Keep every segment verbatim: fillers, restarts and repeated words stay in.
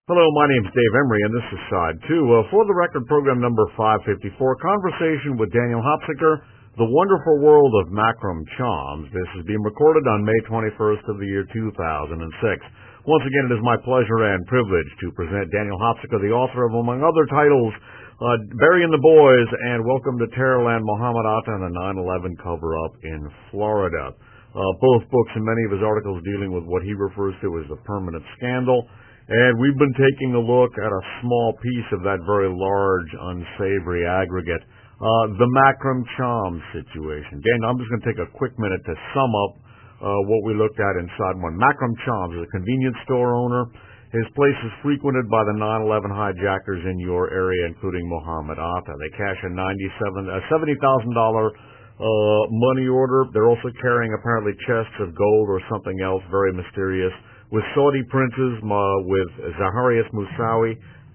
Hello, my name's Dave Emery, and this is Side two. Uh, for the record, program number five fifty-four, Conversation with Daniel Hopsicker, The Wonderful World of Macrum Charms. This is being recorded on May twenty-first of the year two thousand six. Once again, it is my pleasure and privilege to present Daniel Hopsicker, the author of, among other titles, uh, Burying the Boys and Welcome to Terrorland, Muhammad Atta and the nine eleven Cover-Up in Florida. Uh, both books and many of his articles dealing with what he refers to as the permanent scandal. And we've been taking a look at a small piece of that very large, unsavory aggregate, uh, the Macrum Charms situation. Dan, I'm just going to take a quick minute to sum up uh, what we looked at inside one. Macrum Charms is a convenience store owner. His place is frequented by the nine eleven hijackers in your area, including Muhammad Atta. They cash a ninety-seven, a seventy thousand dollars uh, money order. They're also carrying apparently chests of gold or something else very mysterious, with Saudi princes, uh, with Zaharias Moussawi,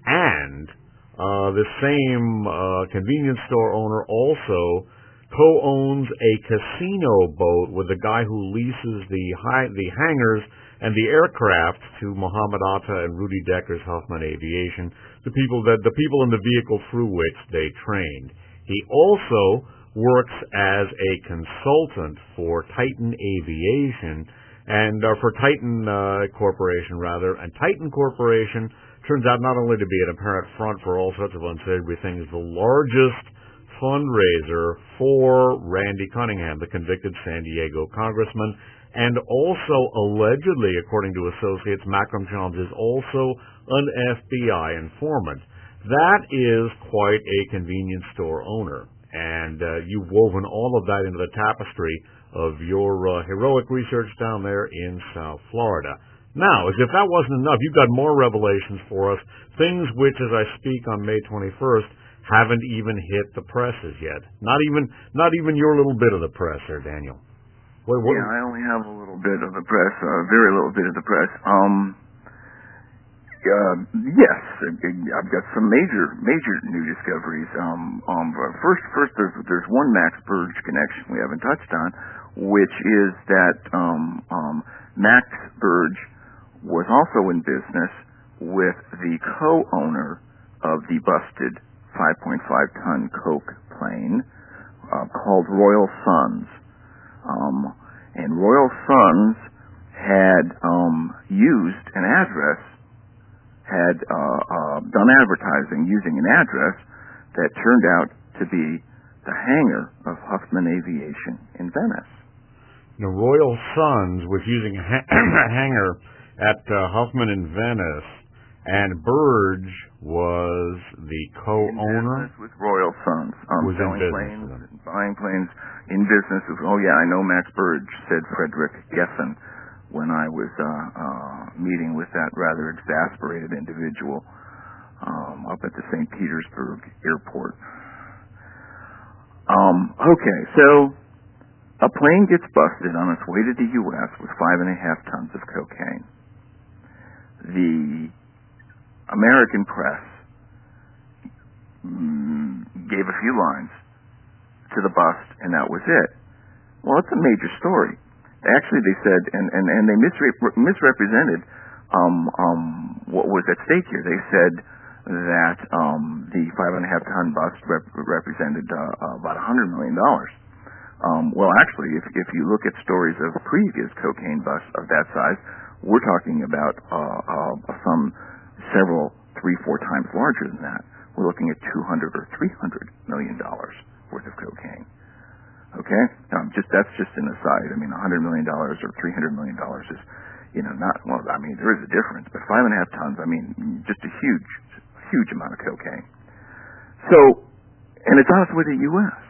and uh, the same uh, convenience store owner also co-owns a casino boat with the guy who leases the high, the hangars and the aircraft to Muhammad Atta and Rudy Decker's Huffman Aviation, the people that the people in the vehicle through which they trained. He also works as a consultant for Titan Aviation, and uh, for Titan uh, Corporation, rather. And Titan Corporation turns out not only to be an apparent front for all sorts of unsavory things, the largest fundraiser for Randy Cunningham, the convicted San Diego congressman, and also allegedly, according to associates, Macrum Charms is also an F B I informant. That is quite a convenience store owner, and uh, you've woven all of that into the tapestry of your uh, heroic research down there in South Florida. Now, as if that wasn't enough, you've got more revelations for us, things which, as I speak on May twenty-first, haven't even hit the presses yet. Not even not even your little bit of the press there, Daniel. What, what, yeah, I only have a little bit of the press, a uh, very little bit of the press. Um, uh, yes, I've got some major, major new discoveries. Um, um, first, first, there's there's one Max Burge connection we haven't touched on, which is that um, um, Max Burge was also in business with the co-owner of the busted five point five ton Coke plane uh, called Royal Sons. Um, and Royal Sons had um, used an address, had uh, uh, done advertising using an address that turned out to be the hangar of Huffman Aviation in Venice. The Royal Sons was using a, ha- a hangar at uh, Huffman in Venice, and Burge was the co-owner. In business with Royal Sons, um, was selling in planes, buying planes, in business with. Oh yeah, I know Max Burge, said Frederick Geffen when I was uh, uh, meeting with that rather exasperated individual um, up at the Saint Petersburg airport. Um, okay, so a plane gets busted on its way to the U S with five and a half tons of cocaine. The American press mm, gave a few lines to the bust, and that was it. Well, it's a major story. Actually, they said, and, and, and they misre- misrepresented um, um, what was at stake here. They said that um, the five and a half ton bust rep- represented uh, about one hundred million dollars. Um, well, actually, if, if you look at stories of previous cocaine busts of that size, we're talking about uh, uh, some several, three, four times larger than that. We're looking at two hundred or three hundred million dollars worth of cocaine. Okay, um, just that's just an aside. I mean, one hundred million dollars or three hundred million dollars is, you know, not well. I mean, there is a difference, but five and a half tons. I mean, just a huge, huge amount of cocaine. So, and it's on its way to the U S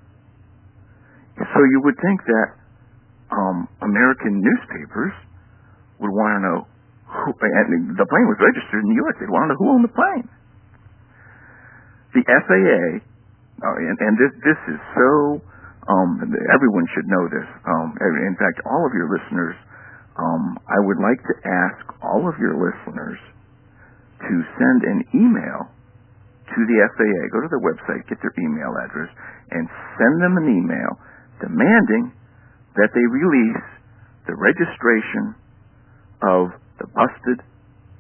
So you would think that um, American newspapers would want to know who, and the plane was registered in the U S They'd want to know who owned the plane. The F A A, uh, and, and this this is so. Um, everyone should know this. Um, in fact, all of your listeners, um, I would like to ask all of your listeners to send an email to the F A A. Go to their website, get their email address, and send them an email demanding that they release the registration of the busted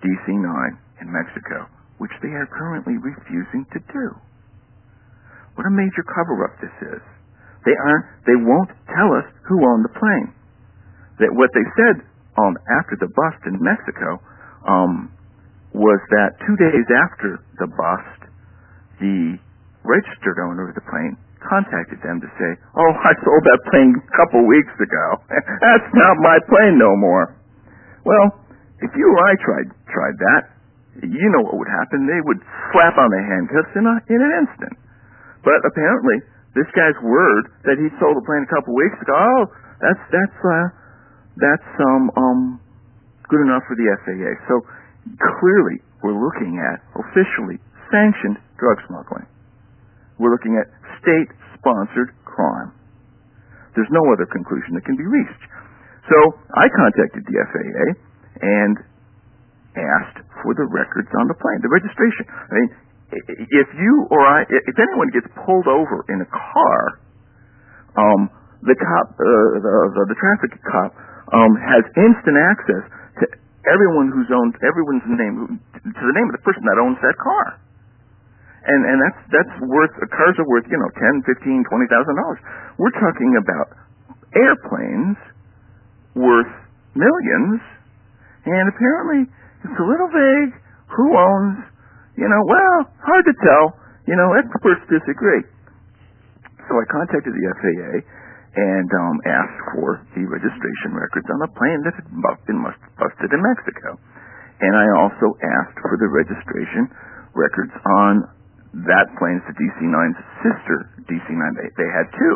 D C nine in Mexico, which they are currently refusing to do. What a major cover-up this is. They aren't, they won't tell us who owned the plane. That what they said um, after the bust in Mexico um, was that two days after the bust, the registered owner of the plane contacted them to say, "Oh, I sold that plane a couple weeks ago. That's not my plane no more." Well, if you or I tried tried that, you know what would happen. They would slap on the handcuffs in, a, in an instant. But apparently, this guy's word that he sold the plane a couple weeks ago, oh, that's that's uh, that's um um good enough for the F A A. So clearly, we're looking at officially sanctioned drug smuggling. We're looking at state-sponsored crime. There's no other conclusion that can be reached. So I contacted the F A A and asked for the records on the plane, the registration. I mean, if you or I, if anyone gets pulled over in a car, um, the cop, uh, the, the the traffic cop, um, has instant access to everyone who's owned, everyone's name, to the name of the person that owns that car. And and that's that's worth, cars are worth, you know, ten, fifteen, twenty thousand dollars. We're talking about airplanes worth millions, and apparently it's a little vague who owns, you know, well, hard to tell. You know, experts disagree. So I contacted the F A A and um, asked for the registration records on the plane that had been busted in Mexico. And I also asked for the registration records on that plane's D C nine's sister D C nine. They, they had two.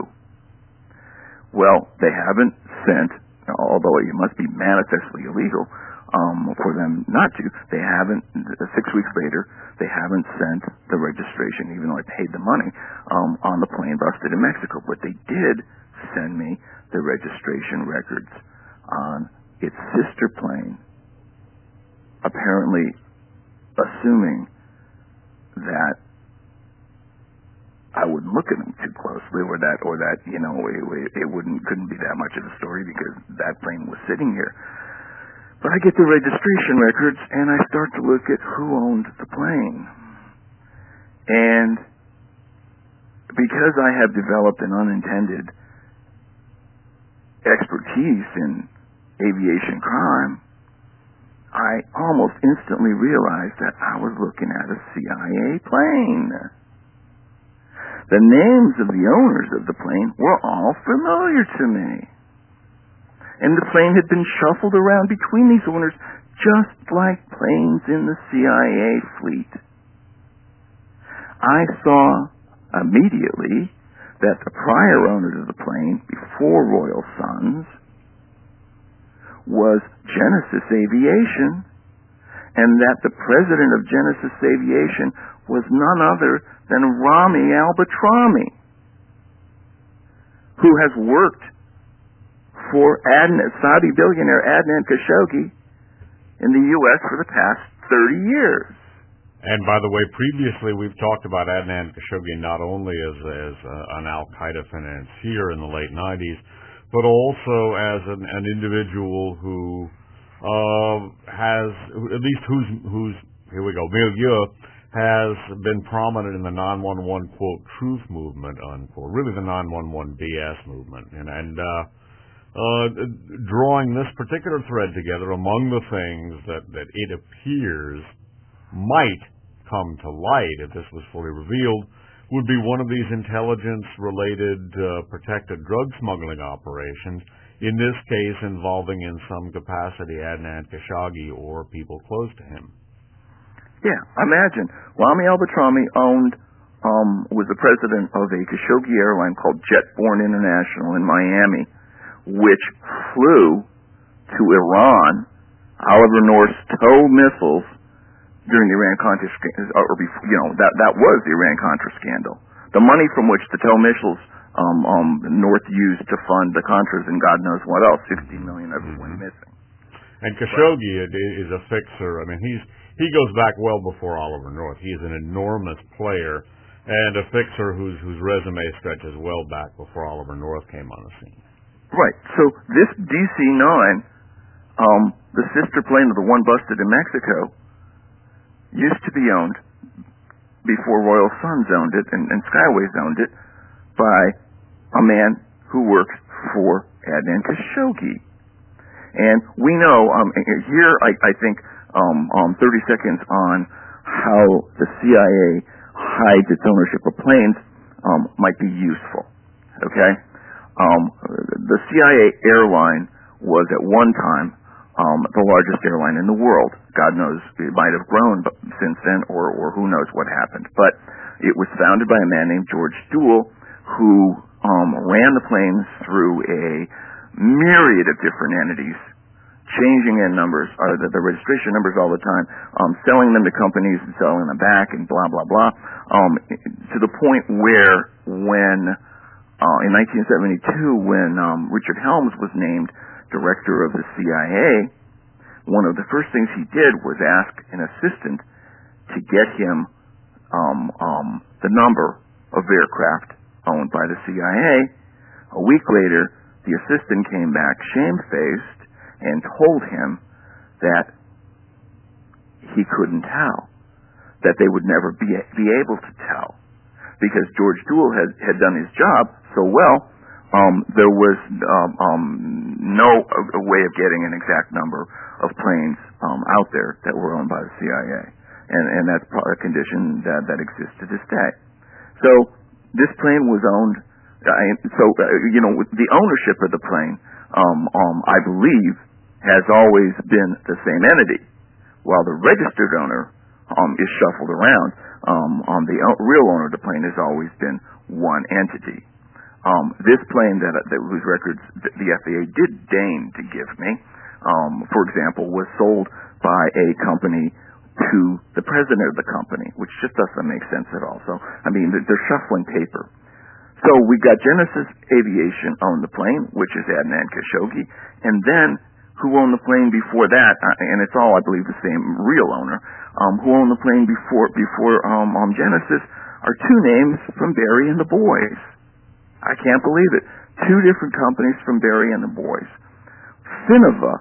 Well, they haven't sent, although it must be manifestly illegal um, for them not to, they haven't, six weeks later, they haven't sent the registration, even though I paid the money, um, on the plane busted in Mexico. But they did send me the registration records on its sister plane, apparently assuming that I wouldn't look at them too closely, or that, or that, you know, it, it wouldn't, couldn't be that much of a story because that plane was sitting here. But I get the registration records and I start to look at who owned the plane. And because I have developed an unintended expertise in aviation crime, I almost instantly realized that I was looking at a C I A plane. The names of the owners of the plane were all familiar to me. And the plane had been shuffled around between these owners just like planes in the C I A fleet. I saw immediately that the prior owner of the plane, before Royal Sons, was Genesis Aviation, and that the president of Genesis Aviation was none other than Rami Albatrami, who has worked for Adnan, Saudi billionaire Adnan Khashoggi in the U S for the past thirty years. And by the way, previously we've talked about Adnan Khashoggi not only as, as uh, an Al-Qaeda financier in the late nineties, but also as an, an individual who uh, has, at least who's, who's here we go, milieu, has been prominent in the nine one one, quote, truth movement, unquote, really the nine one one B S movement. And, and uh, uh, drawing this particular thread together, among the things that, that it appears might come to light if this was fully revealed, would be one of these intelligence-related uh, protected drug smuggling operations, in this case involving in some capacity Adnan Khashoggi or people close to him. Yeah, imagine. Rami Albatrami owned, um, was the president of a Khashoggi airline called Jetborne International in Miami, which flew to Iran Oliver North's TOW missiles during the Iran-Contra, or before, you know, that that was the Iran-Contra scandal. The money from which the TOW missiles um, um, North used to fund the Contras and God knows what else, sixteen million of it went missing. And Khashoggi is a fixer. I mean, he's he goes back well before Oliver North. He is an enormous player and a fixer whose whose resume stretches well back before Oliver North came on the scene. Right. So this D C nine, um, the sister plane of the one busted in Mexico, used to be owned, before Royal Suns owned it and, and Skyways owned it, by a man who works for Adnan Khashoggi. And we know, um, here I, I think um, um, thirty seconds on how the C I A hides its ownership of planes um, might be useful. Okay? Um, the C I A airline was at one time um, the largest airline in the world. God knows it might have grown since then, or, or who knows what happened. But it was founded by a man named George Duell, who um, ran the planes through a myriad of different entities, changing in numbers, uh, the, the registration numbers all the time, um, selling them to companies and selling them back, and blah blah blah, um, to the point where when uh, in nineteen seventy-two, when um, Richard Helms was named director of the C I A, one of the first things he did was ask an assistant to get him um, um, the number of aircraft owned by the C I A. A week later, the assistant came back shamefaced and told him that he couldn't tell, that they would never be, be able to tell, because George Duell had, had done his job so well, um, there was um, um, no uh, way of getting an exact number of planes um, out there that were owned by the C I A. And, and that's a condition that, that exists to this day. So this plane was owned, uh, so, uh, you know, the ownership of the plane, um, um, I believe, has always been the same entity, while the registered owner um, is shuffled around. Um, um, the o- real owner of the plane has always been one entity. Um, this plane that, that whose records the F A A did deign to give me, um, for example, was sold by a company to the president of the company, which just doesn't make sense at all. So, I mean, they're shuffling paper. So we got Genesis Aviation owned the plane, which is Adnan Khashoggi, and then who owned the plane before that, uh, and it's all, I believe, the same real owner, um, who owned the plane before before um, um, Genesis, are two names from Barry and the Boys. I can't believe it. Two different companies from Barry and the Boys. Finnova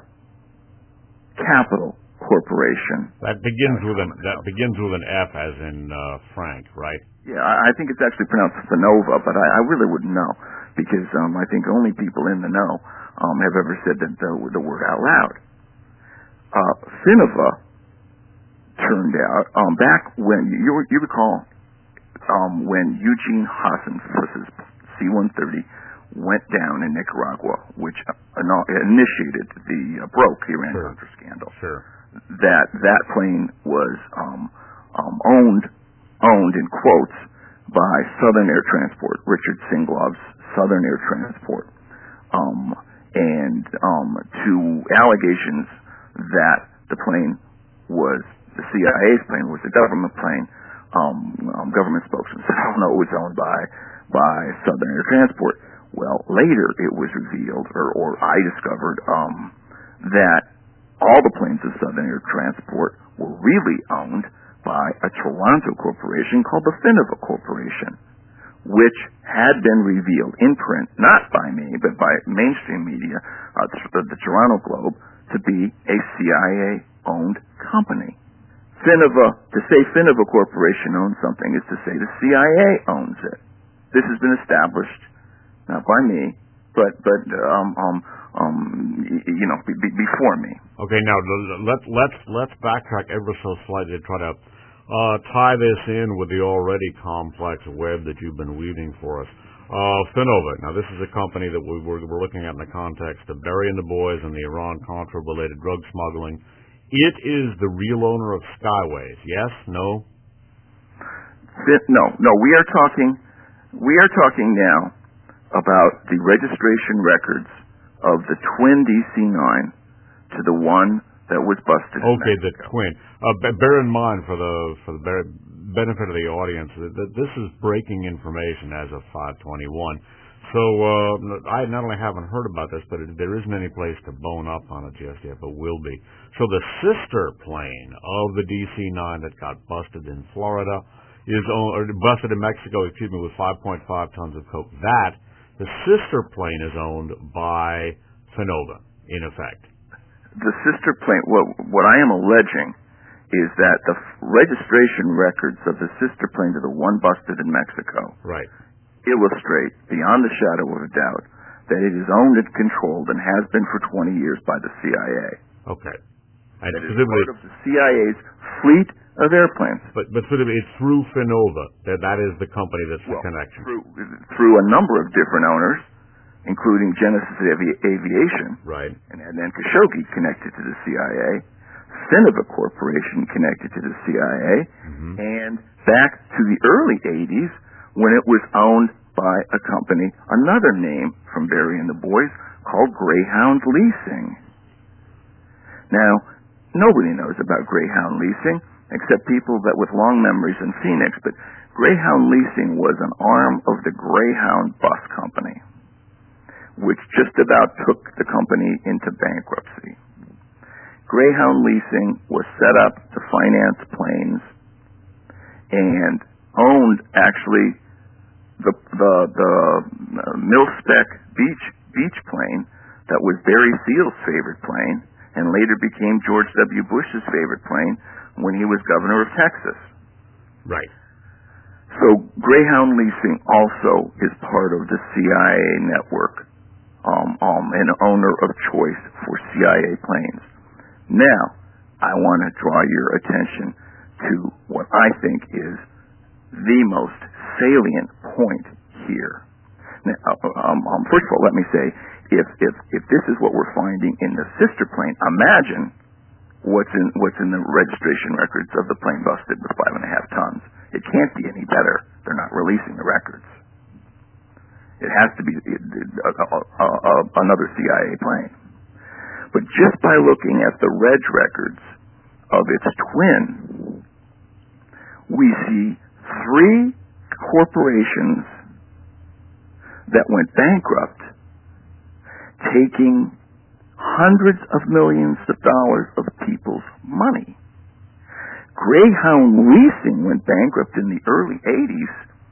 Capital Corporation. That begins with an that begins with an F, as in uh, Frank, right? Yeah, I think it's actually pronounced Finova, but I, I really wouldn't know, because um, I think only people in the know um, have ever said that the, the word out loud. Uh, Finnova turned out um, back when you you recall um, when Eugene Hassenfuss's C one thirty went down in Nicaragua, which uh, initiated the uh, broke Iran Sure. Contra scandal. Sure. That that plane was um, um, owned owned in quotes by Southern Air Transport, Richard Singlov's Southern Air Transport, um, and um, to allegations that the plane was the C I A's plane, was a government plane. Um, um, government spokesman said, "Oh no, it was owned by by Southern Air Transport." Well, later it was revealed, or, or I discovered, um, that all the planes of Southern Air Transport were really owned by a Toronto corporation called the Finnova Corporation, which had been revealed in print, not by me, but by mainstream media, uh, the, the Toronto Globe, to be a C I A-owned company. Finnova, to say Finnova Corporation owns something is to say the C I A owns it. This has been established, not by me, but but um um um you know be, be, before me. Okay, now let's let's let's backtrack ever so slightly to try to uh, tie this in with the already complex web that you've been weaving for us. Uh, Finnova. Now, this is a company that we were, we're looking at in the context of Barry and the Boys and the Iran-Contra-related drug smuggling. It is the real owner of Skyways. Yes? No? No, no. We are talking. We are talking now about the registration records of the twin D C nine to the one that was busted. Okay, in the twin. Uh, b- bear in mind, for the for the bear, benefit of the audience, that, that this is breaking information as of five twenty-one. So uh, I not only haven't heard about this, but it, there isn't any place to bone up on it just yet, but will be. So the sister plane of the D C nine that got busted in Florida is owned, or busted in Mexico, excuse me, with five point five tons of coke. That, the sister plane, is owned by Finnova, in effect. the sister plane, what, what I am alleging is that the f- registration records of the sister plane to the one busted in Mexico right. illustrate, beyond the shadow of a doubt, that it is owned and controlled and has been for twenty years by the C I A. Okay. And that is part of the C I A's fleet of airplanes. But but sort of it's through Finova. That that is the company that's well, the connection. Through, through a number of different owners, including Genesis Avi- Aviation. Right. And then Khashoggi connected to the C I A. Finova Corporation connected to the C I A. Mm-hmm. And back to the early eighties when it was owned by a company, another name from Barry and the boys, called Greyhound Leasing. Now, nobody knows about Greyhound Leasing except people that with long memories in Phoenix, but Greyhound Leasing was an arm of the Greyhound Bus Company, which just about took the company into bankruptcy. Greyhound Leasing was set up to finance planes and owned actually the the the uh, mil-spec beach beach plane that was Barry Seal's favorite plane and later became George W. Bush's favorite plane when he was governor of Texas. Right. So Greyhound Leasing also is part of the C I A network, um, um, an owner of choice for C I A planes. Now, I want to draw your attention to what I think is the most salient point here. Now, um, um, first of all, let me say, if, if if this is what we're finding in the sister plane, imagine what's in what's in the registration records of the plane busted with five and a half tons. It can't be any better. They're not releasing the records. It has to be it, it, uh, uh, uh, another C I A plane. But just by looking at the reg records of its twin, we see three corporations that went bankrupt, taking hundreds of millions of dollars of people's money. Greyhound Leasing went bankrupt in the early eighties,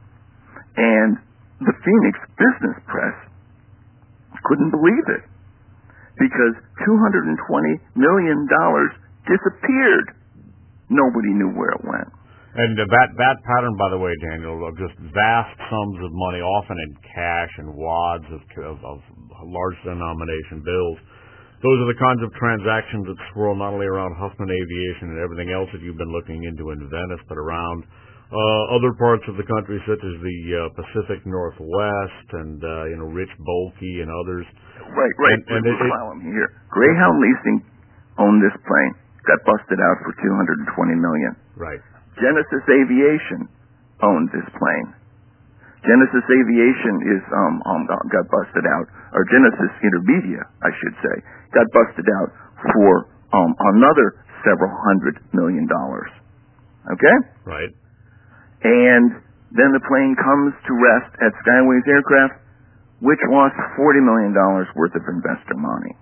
and the Phoenix business press couldn't believe it because two hundred twenty million dollars disappeared. Nobody knew where it went. And uh, that that pattern, by the way, Daniel, of just vast sums of money, often in cash and wads of, of, of large denomination bills, those are the kinds of transactions that swirl not only around Huffman Aviation and everything else that you've been looking into in Venice, but around uh, other parts of the country, such as the uh, Pacific Northwest and uh, you know Rich Bolke and others. Right, right. And, and it, it, follow me here. Greyhound Leasing owned this plane, got busted out for two hundred twenty million dollars. Right. Genesis Aviation owned this plane. Genesis Aviation is um, um got busted out, or Genesis Intermedia, I should say, got busted out for um another several hundred million dollars. Okay? Right. And then the plane comes to rest at Skyways Aircraft, which lost forty million dollars worth of investor money.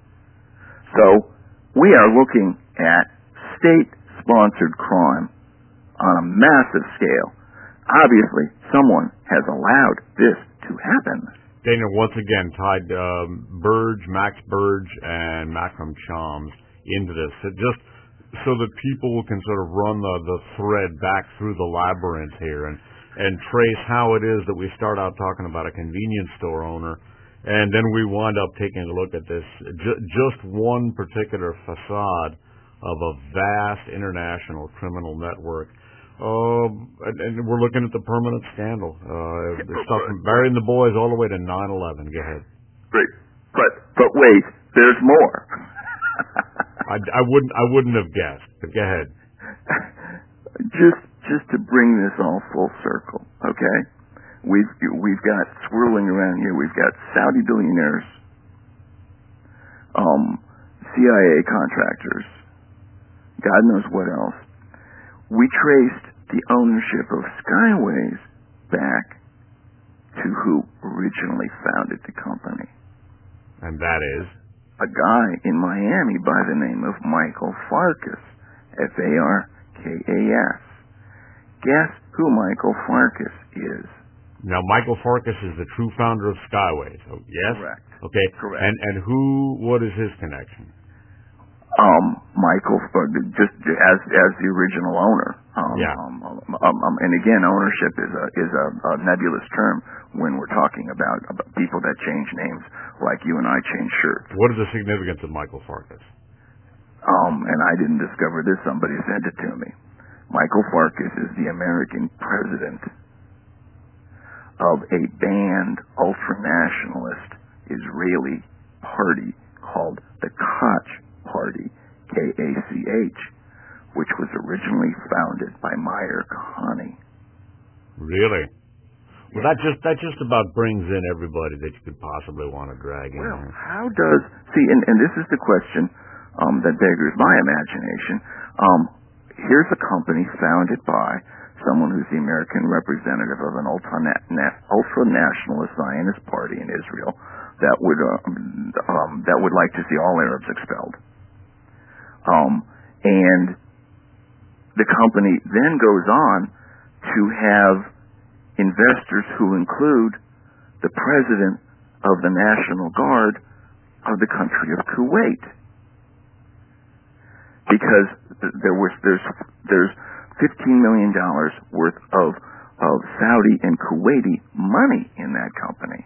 So we are looking at state-sponsored crime on a massive scale. Obviously, someone has allowed this to happen. Daniel, once again, tied um, Burge, Max Burge, and Macram Chams into this, so just so that people can sort of run the, the thread back through the labyrinth here and, and trace how it is that we start out talking about a convenience store owner, and then we wind up taking a look at this, ju- just one particular facade of a vast international criminal network. Uh, and, and we're looking at the permanent scandal. Uh, the stuff from Barry and the boys all the way to nine eleven. Go ahead. Great. But, but wait, there's more. I, I wouldn't, I wouldn't have guessed, but go ahead. Just, just to bring this all full circle, okay? We've, we've got swirling around here, we've got Saudi billionaires, um, C I A contractors, God knows what else. We traced the ownership of Skyways back to who originally founded the company. And that is? A guy in Miami by the name of Michael Farkas, F A R K A S. Guess who Michael Farkas is? Now, Michael Farkas is the true founder of Skyways. Oh, yes? Correct. Okay. Correct. And and who, what is his connection? Um, Michael, uh, just as as the original owner. Um, Yeah. um, um, um, and again, ownership is a is a, a nebulous term when we're talking about, about people that change names, like you and I change shirts. What is the significance of Michael Farkas? Um, and I didn't discover this; somebody sent it to me. Michael Farkas is the American president of a banned ultra-nationalist Israeli party called the Koch Party, K A C H, which was originally founded by Meir Kahane. Really? Well, Yeah. that just that just about brings in everybody that you could possibly want to drag in Well, here. how does see? And, and this is the question um, that beggars my imagination. Um, here's a company founded by someone who's the American representative of an ultra-nationalist Zionist party in Israel that would uh, um, that would like to see all Arabs expelled. Um, and the company then goes on to have investors who include the president of the National Guard of the country of Kuwait, because there was there's there's fifteen million dollars worth of of Saudi and Kuwaiti money in that company.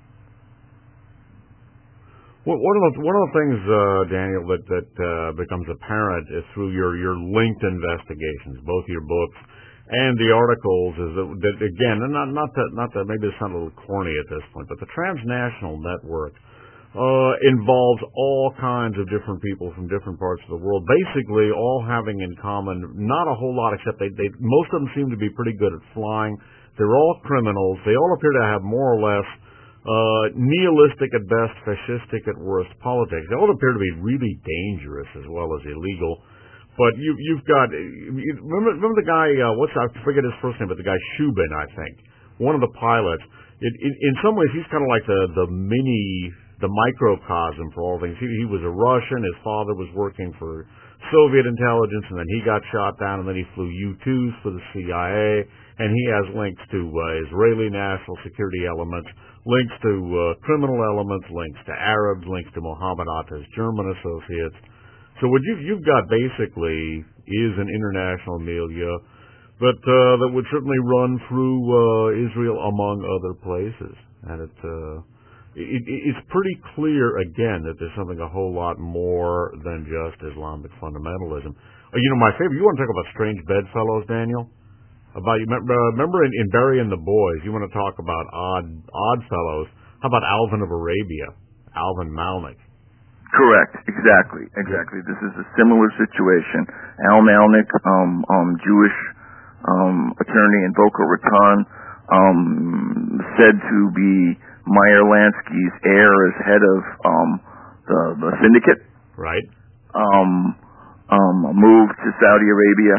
Well, one of the one of the things, uh, Daniel, that that uh, becomes apparent is through your your linked investigations, both your books and the articles, is that, that again, and not not that not that maybe it sounds a little corny at this point, but the transnational network uh, involves all kinds of different people from different parts of the world, basically all having in common not a whole lot, except they they most of them seem to be pretty good at flying. They're all criminals. They all appear to have more or less Uh, nihilistic at best, fascistic at worst politics. They all appear to be really dangerous as well as illegal. But you, you've got, you, remember, remember the guy, uh, what's, I forget his first name, but the guy Shubin, I think, one of the pilots. It, it, in some ways, he's kind of like the, the mini, the microcosm for all things. He, he was a Russian, his father was working for Soviet intelligence, and then he got shot down, and then he flew U twos for the C I A, and he has links to uh, Israeli national security elements, links to uh, criminal elements, links to Arabs, links to Mohammed Atta's German associates. So what you've, you've got basically is an international milieu, but uh, that would certainly run through uh, Israel among other places. And it, uh, it, it's pretty clear, again, that there's something a whole lot more than just Islamic fundamentalism. Uh, you know, my favorite, you want to talk about strange bedfellows, Daniel? About you remember, remember in, in Barry and the Boys, you want to talk about odd odd fellows. How about Alvin of Arabia, Alvin Malnick? Correct. Exactly. Exactly. This is a similar situation. Al Malnick, um, um, Jewish um, attorney in Boca Raton, um, said to be Meyer Lansky's heir as head of um, the, the syndicate. Right. Um, um, moved to Saudi Arabia.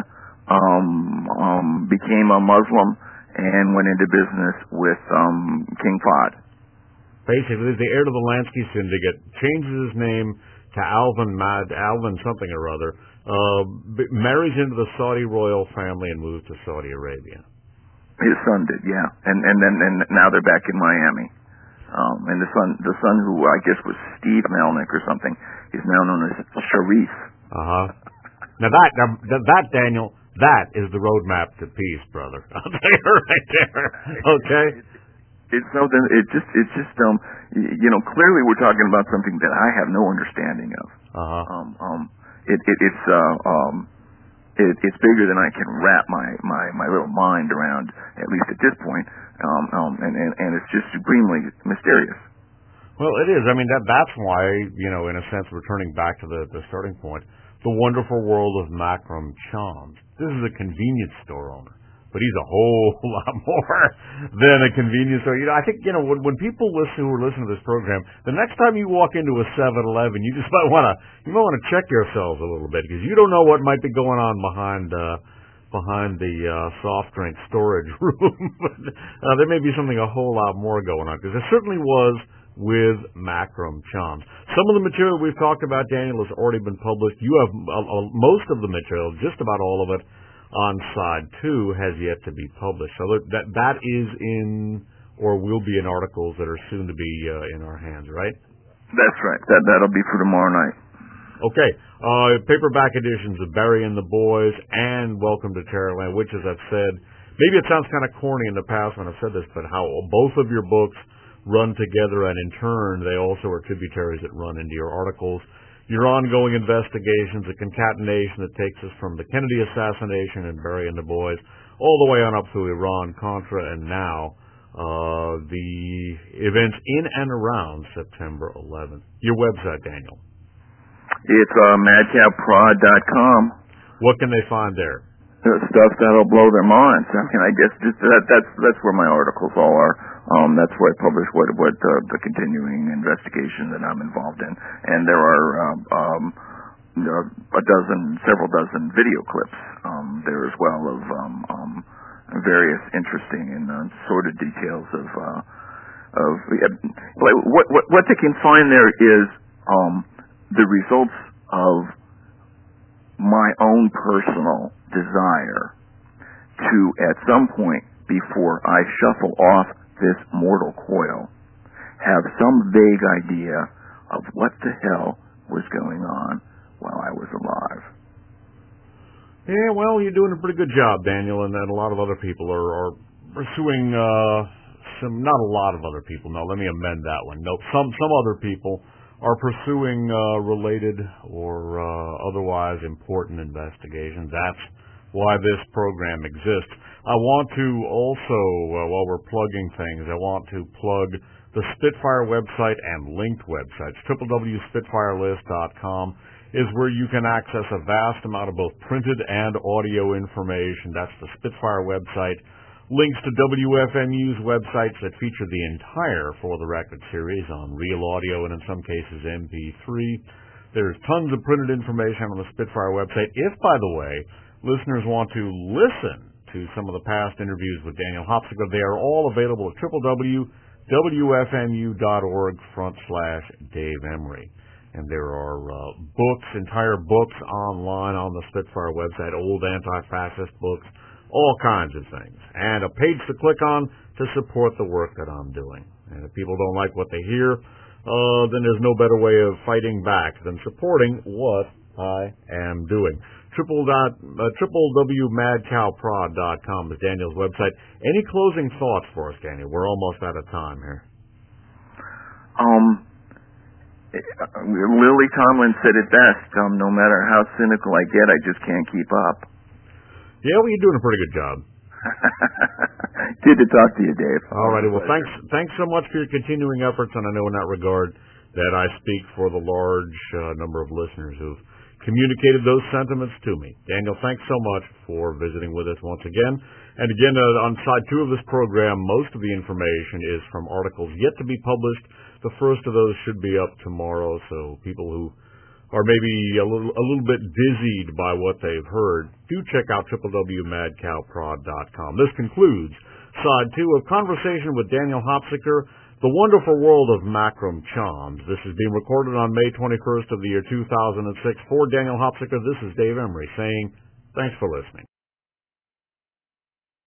Um, um, became a Muslim and went into business with um, King Fahd. Basically, the heir to the Lansky syndicate changes his name to Alvin Mad, Alvin something or other, uh, b- marries into the Saudi royal family and moves to Saudi Arabia. His son did, yeah, and and then and now they're back in Miami. Um, and the son, the son who I guess was Steve Malnick or something, is now known as Sharif. Uh huh. Now that, now that Daniel. That is the roadmap to peace, brother. I'll tell you right there. Okay? It's something, it just, it's just, um, you know, clearly we're talking about something that I have no understanding of. Uh-huh. Um, um, it, it, it's, uh, um, it, it's bigger than I can wrap my, my, my little mind around, at least at this point. Um, um, and, and, and it's just supremely mysterious. Well, it is. I mean, that that's why, you know, in a sense, returning back to the, the starting point, the wonderful world of Makram Chams. This is a convenience store owner, but he's a whole lot more than a convenience store. You know, I think, you know, when, when people listen who are listening to this program, the next time you walk into a seven eleven, you just might want to, you might want to check yourselves a little bit, because you don't know what might be going on behind, uh, behind the uh, soft drink storage room. uh, there may be something a whole lot more going on, because there certainly was with Makram Chams. Some of the material we've talked about, Daniel, has already been published. You have uh, uh, most of the material, just about all of it, on side two has yet to be published. So that that is in, or will be in, articles that are soon to be uh, in our hands, right? That's right. That that'll be for tomorrow night. Okay, uh, paperback editions of Barry and the Boys and Welcome to Terrorland, which, as I've said, maybe it sounds kind of corny in the past when I've said this, but how both of your books run together, and in turn, they also are tributaries that run into your articles. Your ongoing investigations, the concatenation that takes us from the Kennedy assassination and Barry and the Boys, all the way on up through Iran, Contra, and now uh, the events in and around September eleventh. Your website, Daniel. It's uh, madcap prod dot com. What can they find there? Uh, stuff that'll blow their minds. I mean, I guess just that, that's that's where my articles all are. Um, that's where I publish what what uh, the continuing investigation that I'm involved in, and there are um, um, a dozen, several dozen video clips um, there as well of um, um, various interesting and uh, sordid details of uh, of what what what they can find there is um, the results of my own personal desire to, at some point before I shuffle off this mortal coil, have some vague idea of what the hell was going on while I was alive. Yeah, well, you're doing a pretty good job, Daniel, and, and a lot of other people are, are pursuing uh, some, not a lot of other people, no, let me amend that one. No, some, some other people are pursuing uh, related or uh, otherwise important investigations. That's why this program exists. I want to also, uh, while we're plugging things, I want to plug the Spitfire website and linked websites. w w w dot spitfire list dot com is where you can access a vast amount of both printed and audio information. That's the Spitfire website. Links to W F M U's websites that feature the entire For the Record series on real audio and in some cases M P three. There's tons of printed information on the Spitfire website. If, by the way, listeners want to listen to some of the past interviews with Daniel Hopsiger, they are all available at w w w dot w f m u dot org front slash Dave Emery. And there are uh, books, entire books online on the Spitfire website, old anti-fascist books, all kinds of things. And a page to click on to support the work that I'm doing. And if people don't like what they hear, uh, then there's no better way of fighting back than supporting what I am doing. Triple dot, uh, w w w dot mad cow prod dot com is Daniel's website. Any closing thoughts for us, Daniel? We're almost out of time here. Um, Lily Tomlin said it best. Um, no matter how cynical I get, I just can't keep up. Yeah, well, you're doing a pretty good job. Good to talk to you, Dave. All righty. Well, thanks, thanks so much for your continuing efforts, and I know in that regard that I speak for the large uh, number of listeners who've communicated those sentiments to me. Daniel, thanks so much for visiting with us once again. And again, uh, on side two of this program, most of the information is from articles yet to be published. The first of those should be up tomorrow, so people who are maybe a little a little bit dizzied by what they've heard, do check out w w w dot mad cow prod dot com. This concludes side two of Conversation with Daniel Hopsiger, The Wonderful World of Macrom Choms. This is being recorded on May twenty-first of the year two thousand six. For Daniel Hopsiger, this is Dave Emery saying thanks for listening.